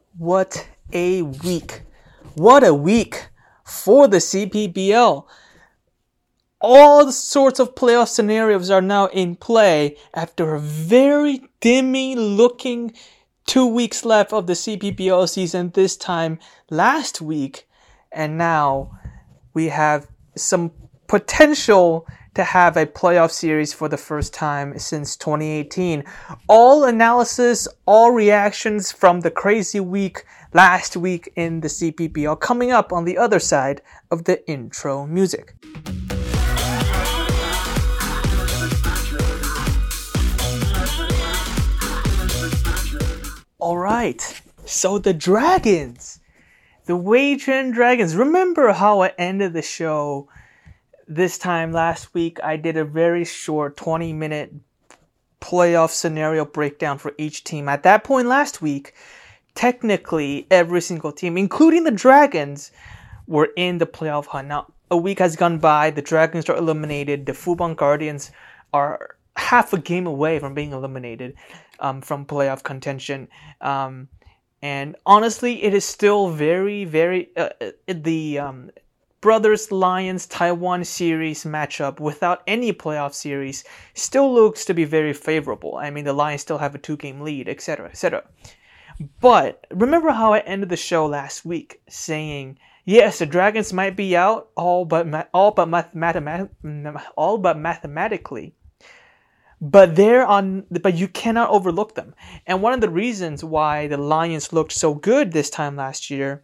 What a week. What a week for the CPBL. All sorts of playoff scenarios are now in play after a very dimmy looking 2 weeks left of the CPBL season this time last week. And now we have some potential to have a playoff series for the first time since 2018. All analysis, all reactions from the crazy week last week in the CPBL coming up on the other side of the intro music. Alright, so the Dragons. The Wei Chen Dragons. Remember how I ended the show this time last week? I did a very short 20-minute playoff scenario breakdown for each team. At that point last week, technically every single team, including the Dragons, were in the playoff hunt. Now, a week has gone by. The Dragons are eliminated. The Fubon Guardians are half a game away from being eliminated from playoff contention. And honestly, it is still very, the Brothers Lions Taiwan series matchup without any playoff series still looks to be very favorable. I mean, the Lions still have a 2-game lead, etc., etc. But remember how I ended the show last week saying, yes, the Dragons might be out all but mathematically. But you cannot overlook them. And one of the reasons why the Lions looked so good this time last year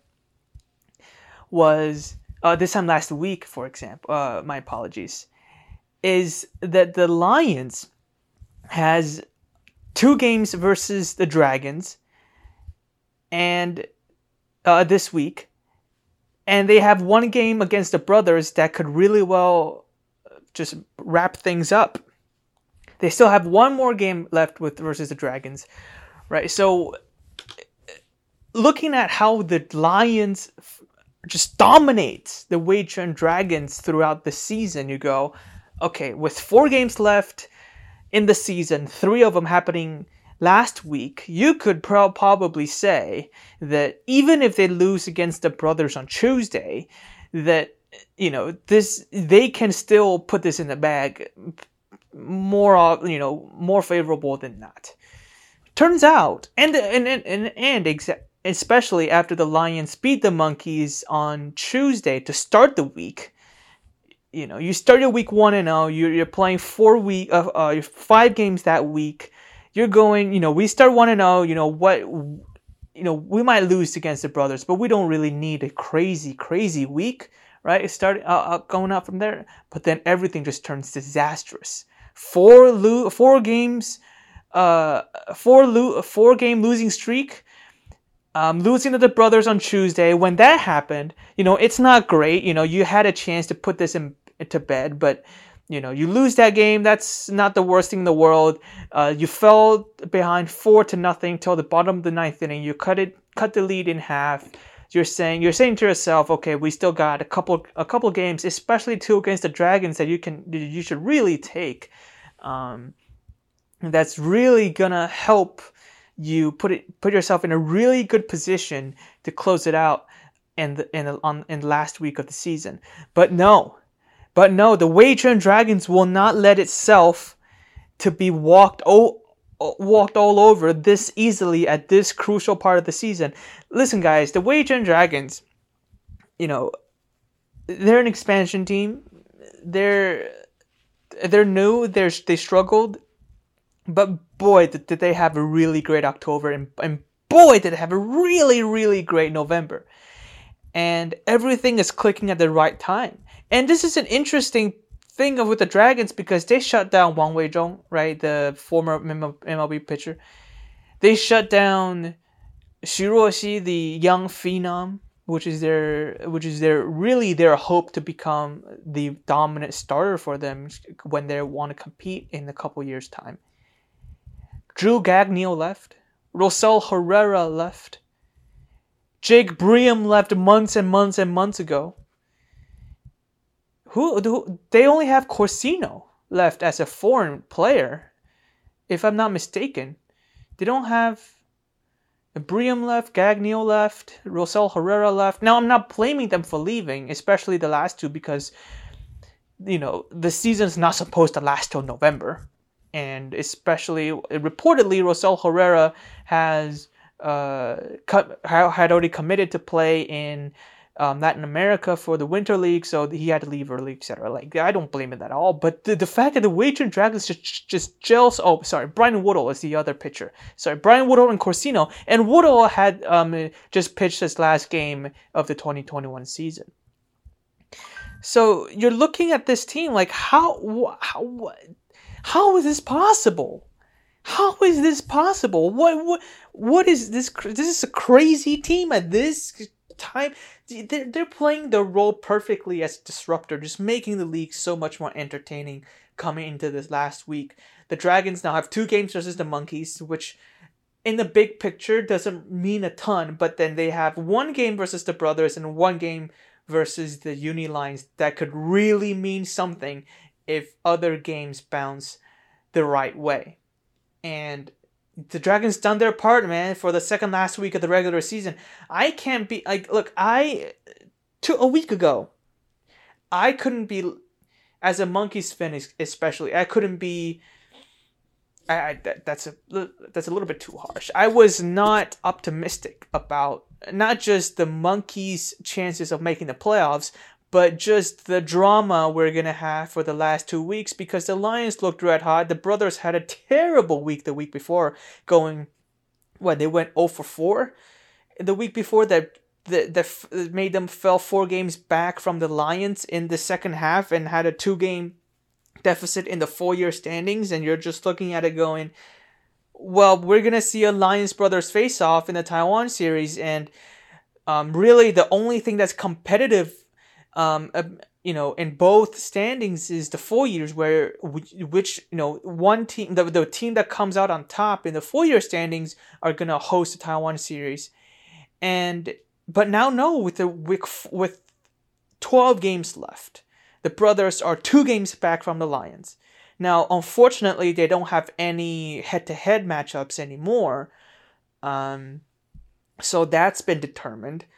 was this time last week, for example. My apologies. Is that the Lions has 2 games versus the Dragons, and this week, and they have 1 game against the Brothers that could really well just wrap things up. They still have 1 more game left versus the Dragons, right? So, looking at how the Lions just dominates the Wei Chen Dragons throughout the season, you go, okay, with 4 games left in the season, 3 of them happening last week, you could probably say that even if they lose against the Brothers on Tuesday, that, they can still put this in the bag more favorable than not. Turns out, especially after the Lions beat the Monkeys on Tuesday to start the week, you started week 1-0. You're playing 5 games that week. You're going, we start 1-0. We might lose against the Brothers, but we don't really need a crazy week, right? It started going out from there, but then everything just turns disastrous. 4-game losing streak. Losing to the Brothers on Tuesday. When that happened, it's not great. You had a chance to put this into bed, but you lose that game. That's not the worst thing in the world. You fell behind 4-0 till the bottom of the 9th inning. You cut the lead in half. You're saying to yourself, okay, we still got a couple games, especially 2 against the Dragons that you should really take. That's really gonna help you put yourself in a really good position to close it out in the last week of the season. But no, the Wei Chen Dragons will not let itself to be walked all over this easily at this crucial part of the season. Listen, guys, the Wei Chen Dragons, they're an expansion team. They're new. They struggled, but boy, did they have a really great October, and boy, did they have a really, really great November. And everything is clicking at the right time. And this is an interesting thing with the Dragons because they shut down Wang Weizhong, right, the former MLB pitcher. They shut down Xu Ruoxi, the young phenom, which is their hope to become the dominant starter for them when they want to compete in a couple years' time. Drew Gagnon left. Rosell Herrera left. Jake Bream left months and months and months ago. They only have Corsino left as a foreign player, if I'm not mistaken. They don't have Briam left, Gagno left, Rosel Herrera left. Now, I'm not blaming them for leaving, especially the last two, because, the season's not supposed to last till November. And especially, reportedly, Rosel Herrera had already committed to play in Latin America for the Winter League, so he had to leave early, etc. I don't blame it at all. But the fact that the Wagering Dragons just gels. Oh, sorry, Brian Woodall is the other pitcher. Sorry, Brian Woodall and Corsino. And Woodall had just pitched his last game of the 2021 season. So you're looking at this team like, how is this possible? How is this possible? What is this? This is a crazy team at this time. They're playing their role perfectly as a disruptor, just making the league so much more entertaining coming into this last week. The Dragons now have 2 games versus the Monkeys, which in the big picture doesn't mean a ton, but then they have 1 game versus the Brothers and 1 game versus the Uni Lions that could really mean something if other games bounce the right way. And the Dragons done their part, man, for the second last week of the regular season. I can't be like, look, a week ago, I couldn't be, as a Monkeys fan especially, I couldn't be. That's a little bit too harsh. I was not optimistic about not just the Monkeys' chances of making the playoffs, but just the drama we're going to have for the last 2 weeks, because the Lions looked red hot. The Brothers had a terrible week the week before, they went 0-4 the week before. That made them fell 4 games back from the Lions in the second half and had a 2-game deficit in the 4-year standings. And you're just looking at it going, well, we're going to see a Lions-Brothers face-off in the Taiwan series. And really the only thing that's competitive in both standings is the 4 years, which one team, the team that comes out on top in the 4-year standings are gonna host the Taiwan series, but now with 12 games left, the Brothers are 2 games back from the Lions. Now, unfortunately, they don't have any head-to-head matchups anymore, so that's been determined,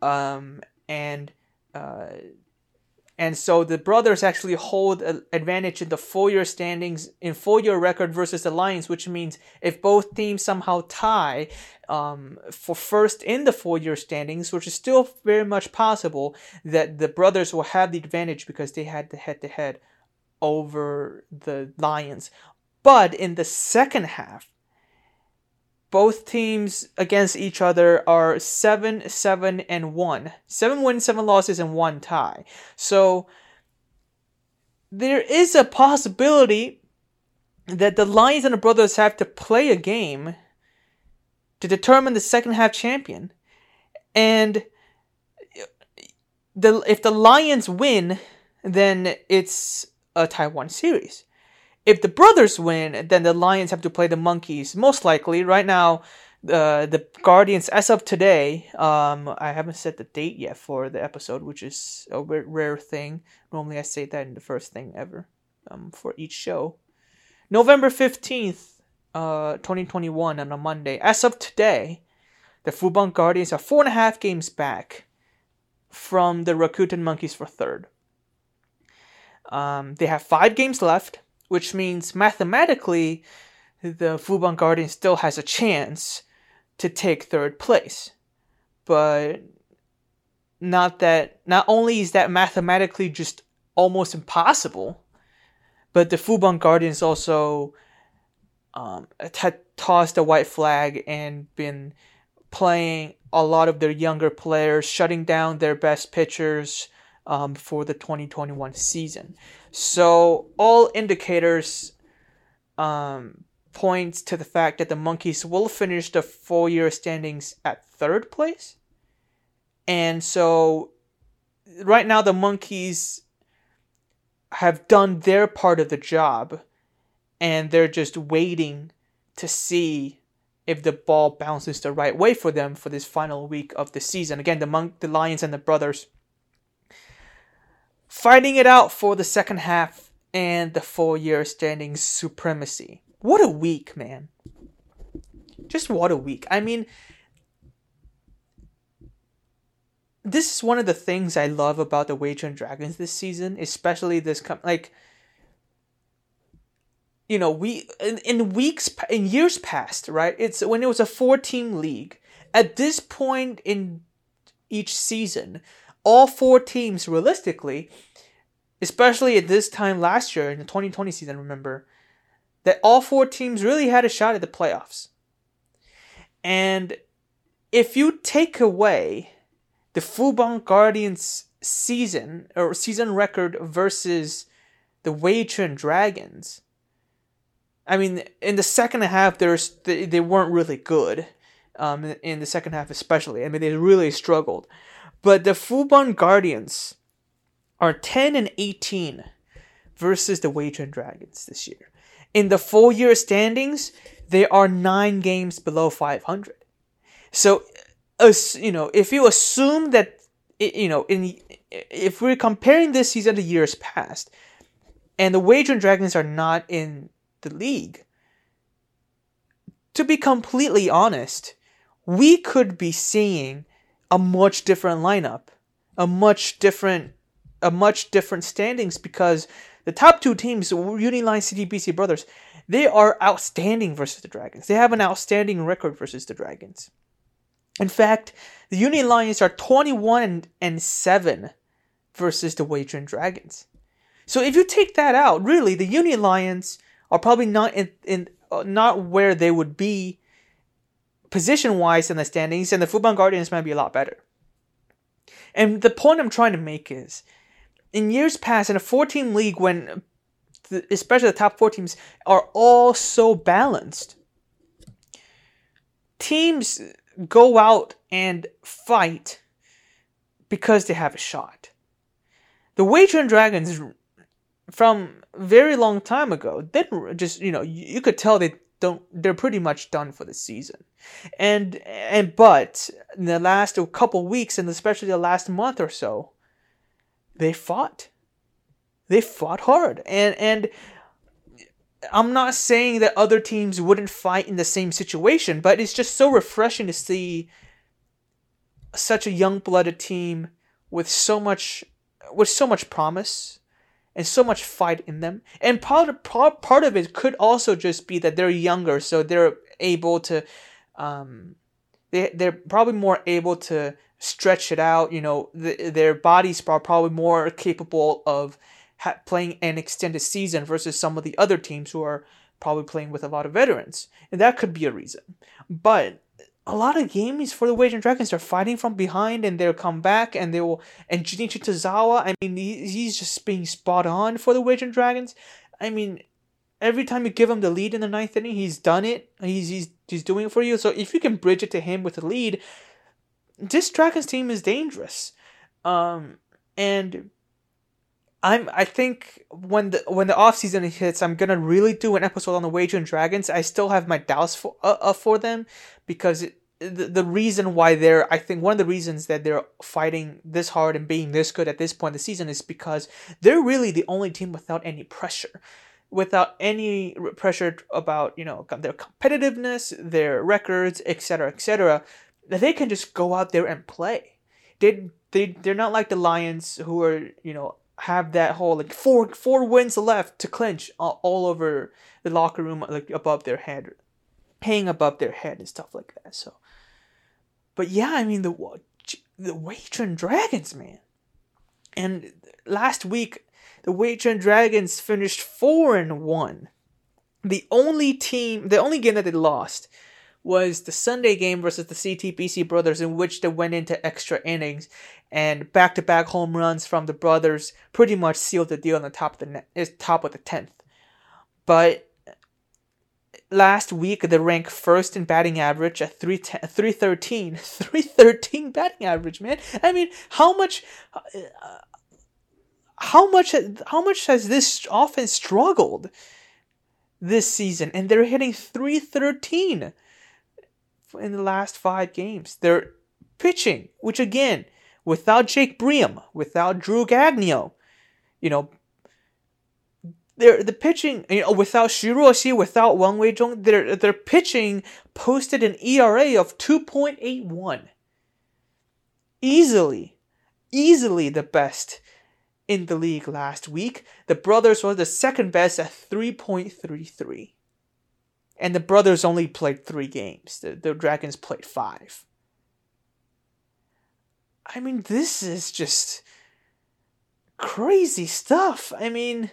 and so the Brothers actually hold an advantage in the 4-year standings, in 4-year record versus the Lions, which means if both teams somehow tie for first in the 4-year standings, which is still very much possible, that the Brothers will have the advantage because they had the head-to-head over the Lions. But in the second half, both teams against each other are 7-1. 7 wins, 7 losses, and 1 tie. So there is a possibility that the Lions and the Brothers have to play a game to determine the second half champion. And if the Lions win, then it's a Taiwan series. If the Brothers win, then the Lions have to play the Monkeys. Most likely, right now, the Guardians, as of today, I haven't set the date yet for the episode, which is a rare thing. Normally I say that in the first thing ever for each show. November 15th, 2021 on a Monday. As of today, the Fubon Guardians are 4.5 games back from the Rakuten Monkeys for third. They have 5 games left, which means mathematically the Fubon Guardians still has a chance to take third place. But not only is that mathematically just almost impossible, but the Fubon Guardians also had tossed a white flag and been playing a lot of their younger players, shutting down their best pitchers for the 2021 season. So all indicators points to the fact that the Monkeys will finish the 4-year standings at third place. And so right now the Monkeys have done their part of the job, and they're just waiting to see if the ball bounces the right way for them for this final week of the season. Again, the Lions and the Brothers fighting it out for the second half and the 4-year standings supremacy. What a week, man. Just what a week. I mean, this is one of the things I love about the Wei Chun Dragons this season, especially this we in years past, right? It's when it was a 4-team league. At this point in each season, all 4 teams realistically, especially at this time last year in the 2020 season, remember that all 4 teams really had a shot at the playoffs. And if you take away the Fubon Guardians season record versus the Wei Chun Dragons, I mean, in the second half, they weren't really good. In the second half, especially, I mean, they really struggled. But the Fubon Guardians are 10-18 versus the Wei Chun Dragons this year. In the full year standings, they are 9 games below 500. So, if you assume that, if we're comparing this season to years past, and the Wei Chun Dragons are not in the league, to be completely honest, we could be seeing a much different lineup, a much different standings, because the top 2 teams, Uniline, CTBC Brothers, they are outstanding versus the Dragons. They have an outstanding record versus the Dragons. In fact, the Union Lions are 21-7 versus the Wei Chun Dragons. So if you take that out, really, the Union Lions are probably not not where they would be position-wise in the standings, and the Fubon Guardians might be a lot better. And the point I'm trying to make is, in years past, in a 4-team league, when especially the top 4 teams are all so balanced, teams go out and fight because they have a shot. The Wei Chun Dragons, from very long time ago, they just, you could tell they're pretty much done for the season. But in the last couple weeks, and especially the last month or so, they fought hard. And I'm not saying that other teams wouldn't fight in the same situation, but it's just so refreshing to see such a young-blooded team with so much promise and so much fight in them. And part of it could also just be that they're younger, so they're able to, they're probably more able to stretch it out. Their bodies are probably more capable of playing an extended season versus some of the other teams who are probably playing with a lot of veterans. And that could be a reason. But a lot of games for the Wei Chun Dragons, they're fighting from behind, and they'll come back, and and Junichi Tozawa, I mean, he's just being spot on for the Wei Chun Dragons. I mean, every time you give him the lead in the 9th inning, he's done it. He's doing it for you. So if you can bridge it to him with the lead, this Dragons team is dangerous. And I think when the off season hits, I'm gonna really do an episode on the Wei Chun Dragons. I still have my doubts for them, because the reason why I think one of the reasons that they're fighting this hard and being this good at this point in the season is because they're really the only team without any pressure about their competitiveness, their records, etc., that they can just go out there and play. They're not like the Lions, who are have that whole four wins left to clinch all over the locker room, above their head, hanging above their head and stuff like that. So, but yeah, I mean the Wei Chun Dragons, man. And last week, the Wei Chun Dragons finished 4-1. The only game that they lost was the Sunday game versus the CTBC Brothers, in which they went into extra innings, and back-to-back home runs from the Brothers pretty much sealed the deal on the top of the 10th. But last week, they ranked first in batting average at 313. 313 batting average, man. I mean, how much has this offense struggled this season? And they're hitting 313 in the last 5 games. They're pitching, which again, without Jake Bream, without Drew Gagnon, the pitching, without Shiro Oshii, without Wang Weizhong, their pitching posted an ERA of 2.81. easily the best in the league last week. The Brothers were the second best at 3.33. And the Brothers only played 3 games. The Dragons played 5. I mean, this is just crazy stuff. I mean,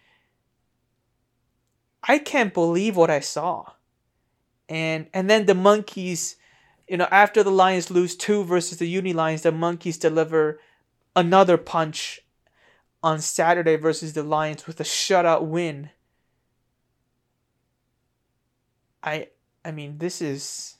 I can't believe what I saw. And then the Monkeys, after the Lions lose 2 versus the Uni Lions, the Monkeys deliver another punch on Saturday versus the Lions with a shutout win. I mean, this is...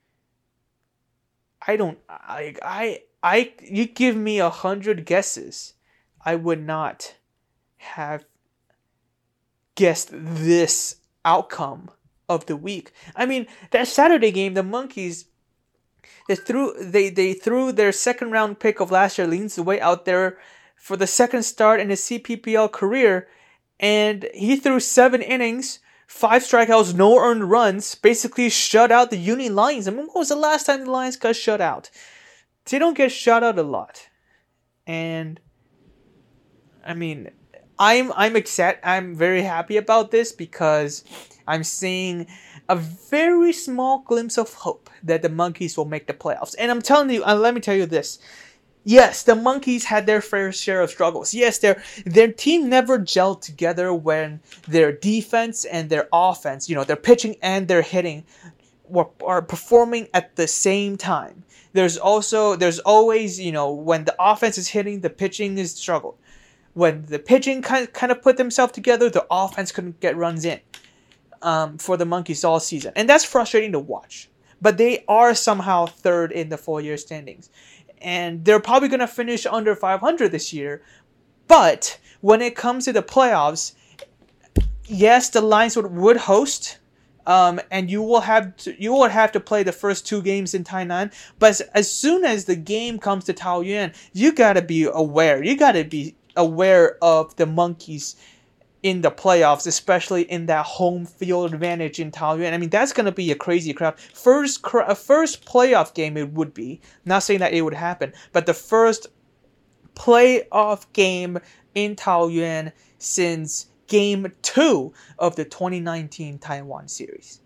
you give me 100 guesses, I would not have guessed this outcome of the week. I mean, that Saturday game, the Monkeys, they threw their second round pick of last year, Lin Ziwei, out there for the second start in his CPPL career, and he threw 7 innings, 5 strikeouts, no earned runs, basically shut out the Uni Lions. I mean, when was the last time the Lions got shut out? They don't get shut out a lot. And I mean, I'm excited. I'm very happy about this because I'm seeing a very small glimpse of hope that the Monkeys will make the playoffs. And I'm telling you, let me tell you this. Yes, the Monkeys had their fair share of struggles. Yes, their team never gelled together when their defense and their offense, their pitching and their hitting are performing at the same time. There's always, when the offense is hitting, the pitching is struggled. When the pitching kind of put themselves together, the offense couldn't get runs in for the Monkeys all season. And that's frustrating to watch. But they are somehow third in the full year standings. And they're probably going to finish under 500 this year. But when it comes to the playoffs, yes, the Lions would host. And you will have to play the first 2 games in Tainan. But as soon as the game comes to Taoyuan, you got to be aware. You got to be aware of the Monkeys in the playoffs, especially in that home field advantage in Taoyuan. I mean, that's going to be a crazy crowd. First playoff game it would be. Not saying that it would happen, but the first playoff game in Taoyuan since Game 2 of the 2019 Taiwan series.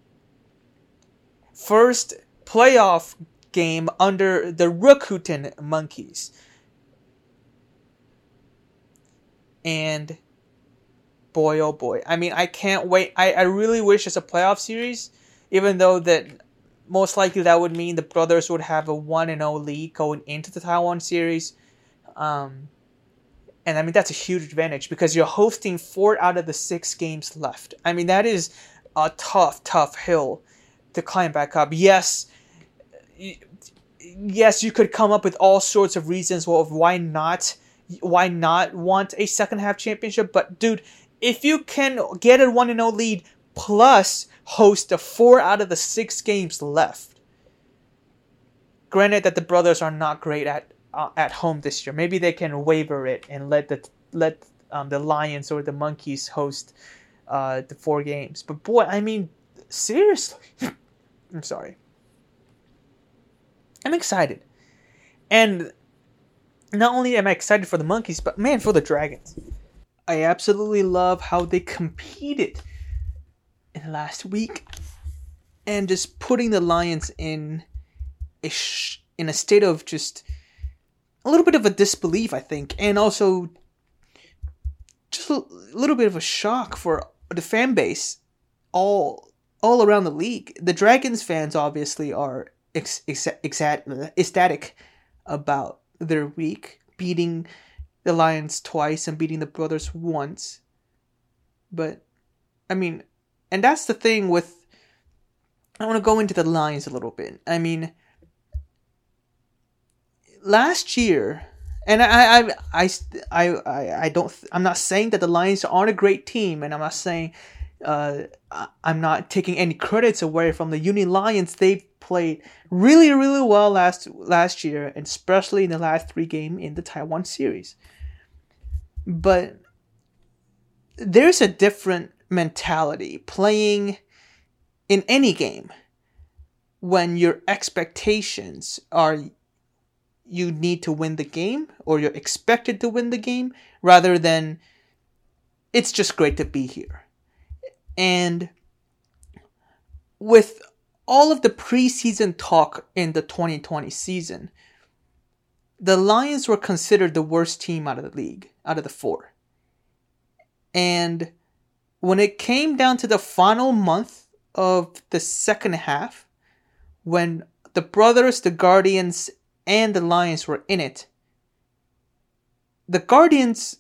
First playoff game under the Rakuten Monkeys. And boy, oh boy. I mean, I can't wait. I really wish it's a playoff series, even though that most likely that would mean the Brothers would have a 1-0 lead going into the Taiwan series. And I mean, that's a huge advantage because you're hosting 4 out of the 6 games left. I mean, that is a tough hill to climb back up. Yes, you could come up with all sorts of reasons why not want a second half championship. But dude, if you can get a 1-0 lead plus host the 4 out of the 6 games left, granted that the Brothers are not great at home this year. Maybe they can waiver it and let the Lions or the Monkeys host the 4 games. But boy, I mean, seriously, I'm sorry. I'm excited, and not only am I excited for the Monkeys, but man, for the Dragons. I absolutely love how they competed in last week, and just putting the Lions in a state of just a little bit of a disbelief, I think, and also just a little bit of a shock for the fan base all around the league. The Dragons fans obviously are ecstatic about their week, beating the Lions twice and beating the Brothers once. But, I mean, and that's the thing with... I want to go into the Lions a little bit. I mean, last year, and I'm not saying that the Lions aren't a great team, and I'm not saying I'm not taking any credits away from the Uni Lions. They played really, really well last year, and especially in the last 3 games in the Taiwan series. But there's a different mentality playing in any game when your expectations are you need to win the game or you're expected to win the game rather than it's just great to be here. And with all of the preseason talk in the 2020 season, the Lions were considered the worst team out of the league, out of the four. And when it came down to the final month of the second half, when the Brothers, the Guardians, and the Lions were in it, the Guardians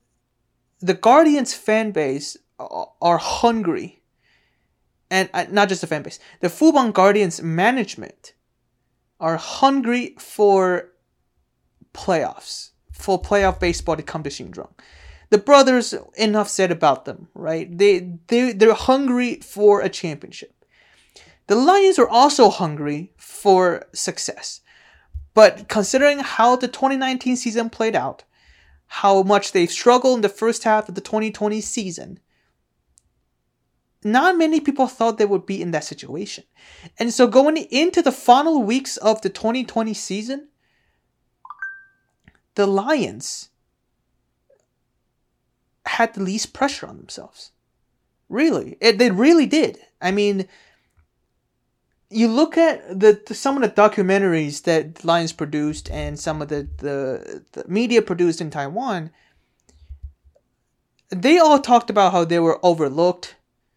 fan base are hungry. And not just the fan base. The Fubon Guardians management are hungry for playoffs. For playoff baseball to come to Xinzhuang. The Brothers, enough said about them, right? They're hungry for a championship. The Lions are also hungry for success. But considering how the 2019 season played out, how much they've struggled in the first half of the 2020 season, not many people thought they would be in that situation. And so going into the final weeks of the 2020 season, the Lions had the least pressure on themselves. Really. They really did. I mean, you look at some of the documentaries that Lions produced and some of the media produced in Taiwan, they all talked about how they were overlooked.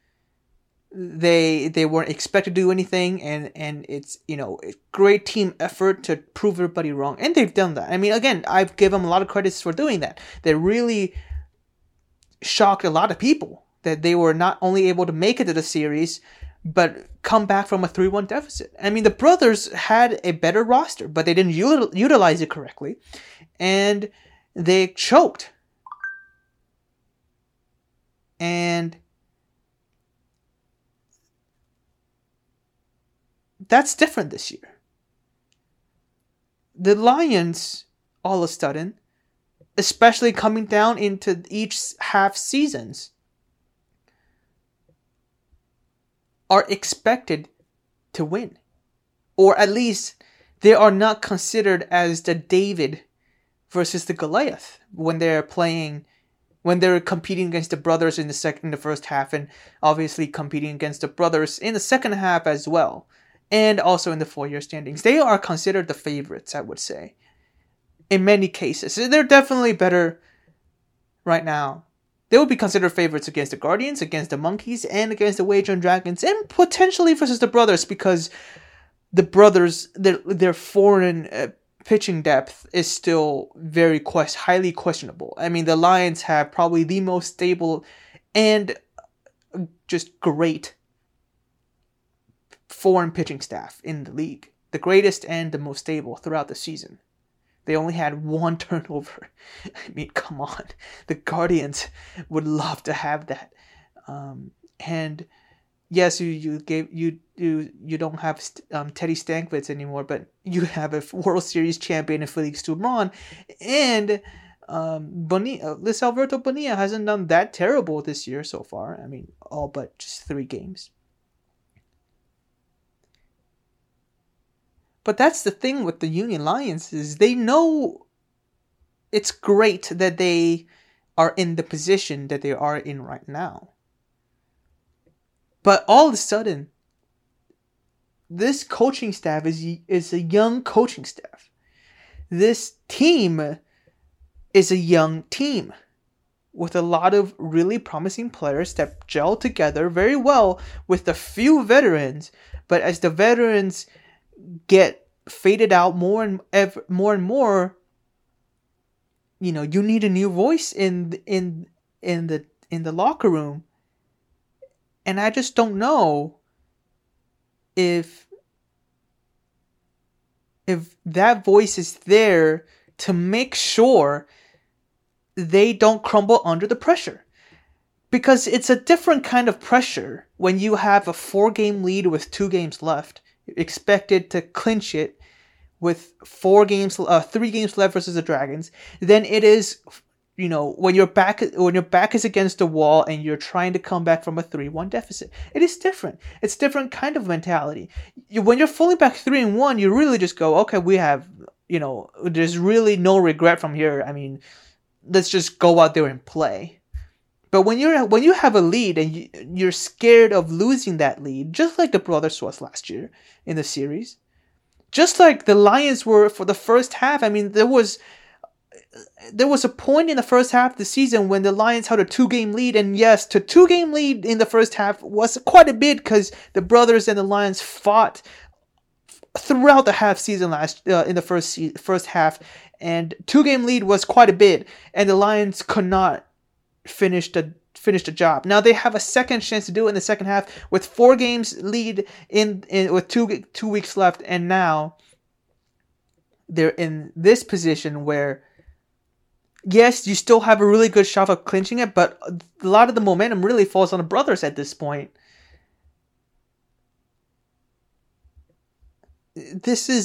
They weren't expected to do anything, and it's, a great team effort to prove everybody wrong, and they've done that. I mean, again, I've given them a lot of credits for doing that. They really shocked a lot of people that they were not only able to make it to the series, but come back from a 3-1 deficit. I mean, the Brothers had a better roster, but they didn't utilize it correctly, and they choked. And that's different this year. The Lions, all of a sudden, especially coming down into each half seasons, are expected to win. Or at least they are not considered as the David versus the Goliath when they're competing against the Brothers in the first half, and obviously competing against the Brothers in the second half as well. And also in the 4-year standings. They are considered the favorites, I would say. In many cases. They're definitely better right now. They would be considered favorites against the Guardians, against the Monkeys, and against the Wei Chun Dragons. And potentially versus the Brothers, because the Brothers, their foreign pitching depth is still very highly questionable. I mean, the Lions have probably the most stable and just great foreign pitching staff in the league. The greatest and the most stable throughout the season. They only had 1 turnover. I mean, come on. The Guardians would love to have that. And yes, you don't have Teddy Stankwitz anymore, but you have a World Series champion in Felix Dubron, and Luis Alberto Bonilla hasn't done that terrible this year so far. I mean, all but just 3 games. But that's the thing with the Union Lions, is they know it's great that they are in the position that they are in right now. But all of a sudden, this coaching staff is a young coaching staff. This team is a young team with a lot of really promising players that gel together very well with a few veterans. But as the veterans get faded out more and more, you need a new voice in the locker room, and I just don't know if that voice is there to make sure they don't crumble under the pressure. Because it's a different kind of pressure when you have a 4-game lead with 2 games left, expected to clinch it with 3 games left versus the Dragons, than it is, when your back is against the wall and you're trying to come back from a 3-1 deficit. It is different. It's a different kind of mentality. When you're falling back 3-1, you really just go, okay, we have there's really no regret from here. I mean, let's just go out there and play. But when you have a lead and you're scared of losing that lead, just like the Brothers was last year in the series, just like the Lions were for the first half. I mean, there was a point in the first half of the season when the Lions had a 2-game lead, and yes, the 2-game lead in the first half was quite a bit because the Brothers and the Lions fought throughout the half season in the first half, and 2-game lead was quite a bit, and the Lions could not finish the job. Now they have a second chance to do it in the second half with 4 games lead in with 2 weeks left, and now they're in this position where, yes, you still have a really good shot of clinching it, but a lot of the momentum really falls on the Brothers at this point. This is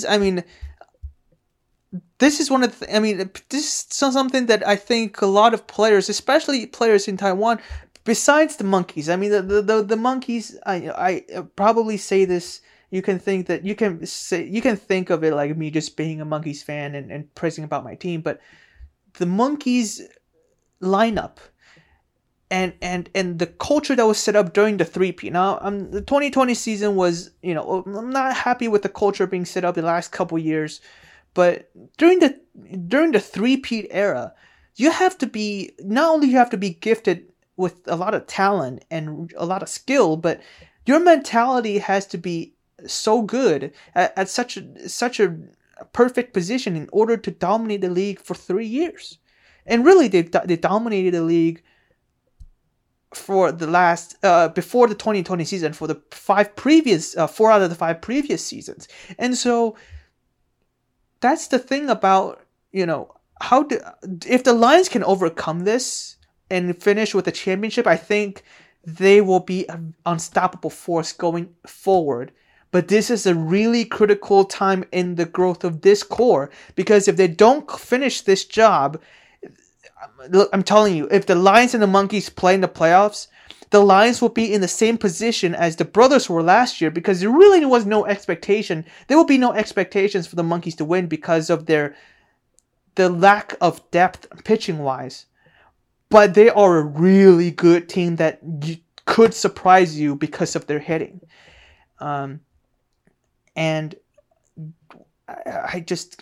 one of the, this is something that I think a lot of players, especially players in Taiwan, besides the Monkeys. I mean, the Monkeys, I probably say this. You can think of it like me just being a Monkeys fan and praising about my team, but the Monkeys lineup and the culture that was set up during the 3P. Now, the 2020 season was, I'm not happy with the culture being set up the last couple years, but during the 3P era, you have to be gifted with a lot of talent and a lot of skill, but your mentality has to be so good at such a perfect position in order to dominate the league for 3 years. And really, they dominated the league for the last before the 2020 season for the 4 out of the 5 previous seasons. And so that's the thing about, if the Lions can overcome this and finish with a championship, I think they will be an unstoppable force going forward. But this is a really critical time in the growth of this core, because if they don't finish this job, I'm telling you, if the Lions and the Monkeys play in the playoffs, the Lions will be in the same position as the Brothers were last year, because there really was no expectation. There will be no expectations for the Monkeys to win because of the lack of depth pitching wise. But they are a really good team that could surprise you because of their hitting. And I just,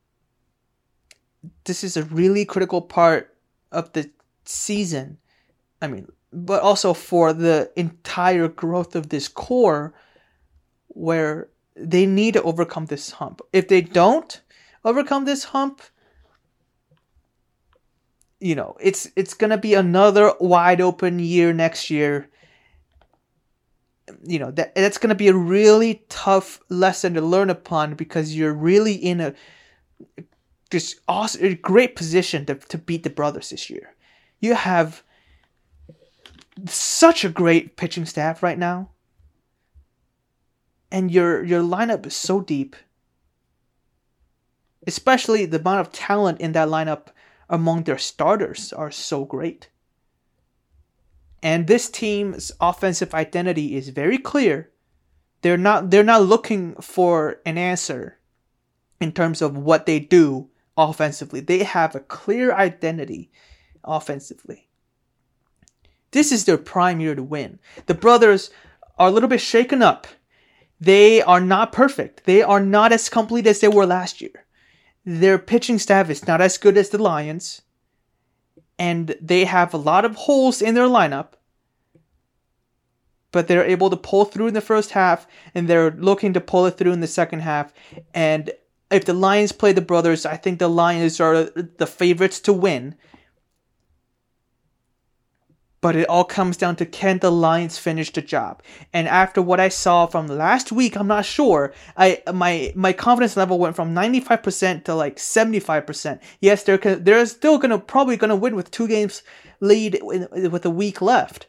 this is a really critical part of the season. But also for the entire growth of this core, where they need to overcome this hump. If they don't overcome this hump, it's gonna be another wide open year next year. That's going to be a really tough lesson to learn upon, because you're really in a great position to beat the Brothers this year. You have such a great pitching staff right now, and your lineup is so deep, especially the amount of talent in that lineup among their starters are so great. And this team's offensive identity is very clear. They're not looking for an answer in terms of what they do offensively. They have a clear identity offensively. This is their prime year to win. The Brothers are a little bit shaken up. They are not perfect. They are not as complete as they were last year. Their pitching staff is not as good as the Lions. And they have a lot of holes in their lineup. But they're able to pull through in the first half, and they're looking to pull it through in the second half. And if the Lions play the Brothers, I think the Lions are the favorites to win. But it all comes down to, can the Lions finish the job? And after what I saw from last week, I'm not sure. My confidence level went from 95% to like 75%. Yes, they're still probably gonna win with 2 games lead with a week left.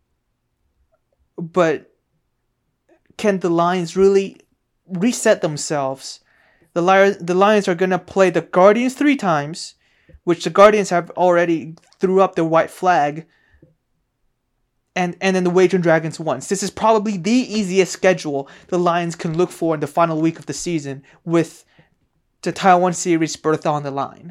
But can the Lions really reset themselves? The Lions are gonna play the Guardians 3 times, which the Guardians have already threw up their white flag. And then the Wei Chun Dragons once. This is probably the easiest schedule the Lions can look for in the final week of the season, with the Taiwan series berth on the line.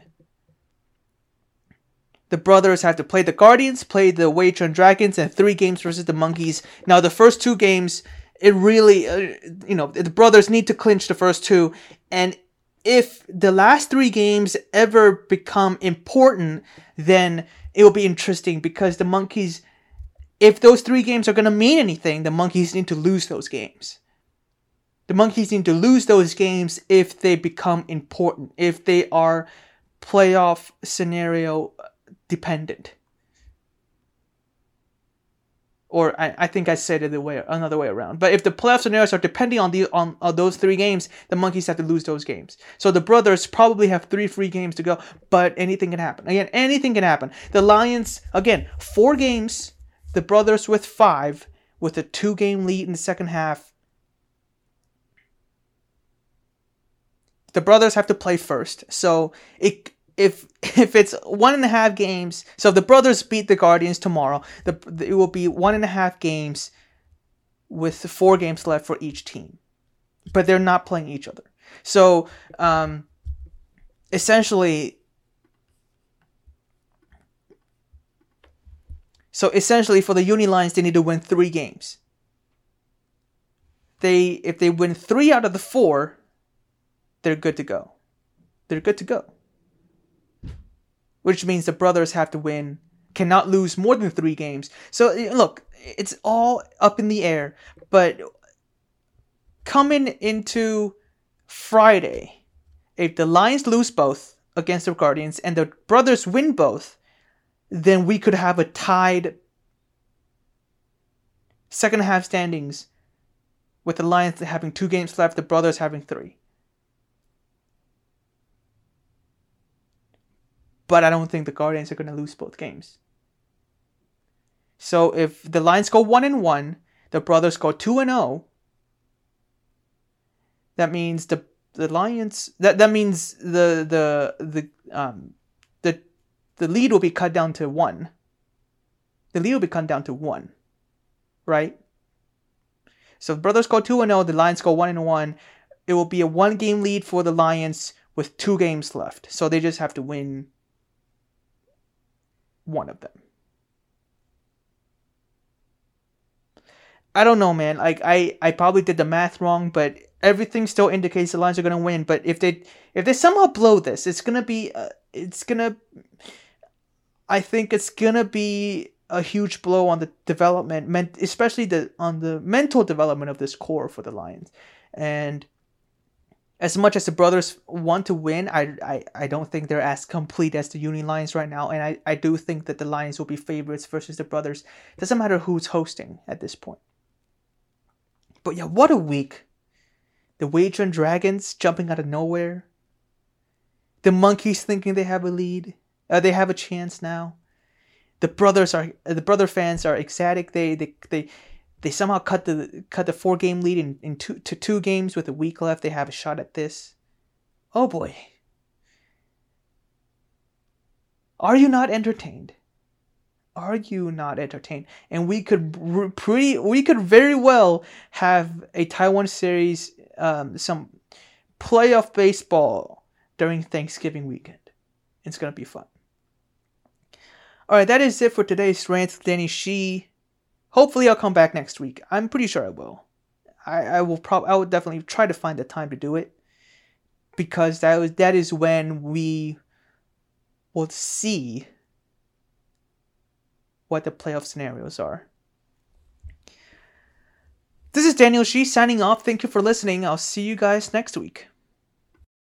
The brothers have to play the Guardians, play the Weichuan Dragons, and 3 games versus the Monkeys. Now, the first 2 games, it really, the brothers need to clinch the first 2. And if the last 3 games ever become important, then it will be interesting because the Monkeys, if those 3 games are going to mean anything, the Monkeys need to lose those games. The Monkeys need to lose those games if they become important, if they are playoff scenario dependent. Or I think I said it another way around. But if the playoff scenarios are depending on those 3 games, the Monkeys have to lose those games. So the brothers probably have 3 free games to go, but anything can happen. Again, anything can happen. The Lions, again, 4 games. The brothers with 5, with a 2-game lead in the second half. The brothers have to play first. So if it's 1.5 games, so if the brothers beat the Guardians tomorrow, it will be 1.5 games with 4 games left for each team. But they're not playing each other. So essentially for the Uni Lions, they need to win 3 games. If they win 3 out of the 4, they're good to go. They're good to go. Which means the brothers have to cannot lose more than 3 games. So look, it's all up in the air. But coming into Friday, if the Lions lose both against the Guardians and the brothers win both, then we could have a tied second half standings with the Lions having 2 games left, the brothers having 3. But I don't think the Guardians are going to lose both games. So if the Lions go 1-1, the brothers go 2-0, that means the Lions that means the lead will be cut down to 1. The lead will be cut down to 1, right? So if brothers go 2-0, the Lions go 1-1. It will be a 1-game lead for the Lions with 2 games left. So they just have to win one of them. I don't know, man. Like I probably did the math wrong, but everything still indicates the Lions are gonna win. But if they somehow blow this, I think it's gonna be a huge blow on the development, especially on the mental development of this core for the Lions. And as much as the brothers want to win, I don't think they're as complete as the Uni Lions right now. And I do think that the Lions will be favorites versus the brothers. Doesn't matter who's hosting at this point. But yeah, what a week. The Weichuan Dragons jumping out of nowhere. The Monkeys thinking they have a lead. They have a chance now. The brother fans are ecstatic. They somehow cut the 4-game lead to 2 games with a week left. They have a shot at this. Oh boy. Are you not entertained? Are you not entertained? And we could very well have a Taiwan series, some playoff baseball during Thanksgiving weekend. It's gonna be fun. All right, that is it for today's rant with Danny Shi. Hopefully, I'll come back next week. I'm pretty sure I will. I will definitely try to find the time to do it, because that is when we will see what the playoff scenarios are. This is Daniel Shi signing off. Thank you for listening. I'll see you guys next week.